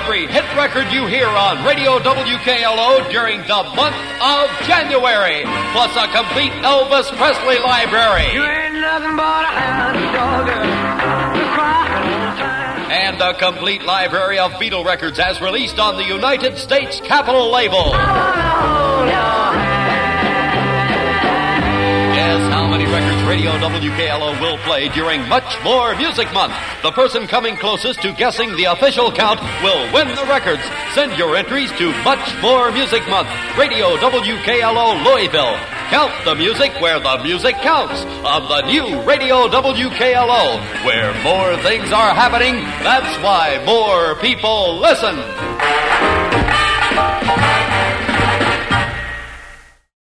every hit record you hear on Radio WKLO during the month of January, plus a complete Elvis Presley library. You ain't nothing but a hound dog, and a complete library of Beatle records as released on the United States Capitol label. Yes, how many records Radio WKLO will play during Much More Music Month? The person coming closest to guessing the official count will win the records. Send your entries to Much More Music Month, Radio WKLO Louisville. Count the music where the music counts on the new Radio WKLO, where more things are happening. That's why more people listen.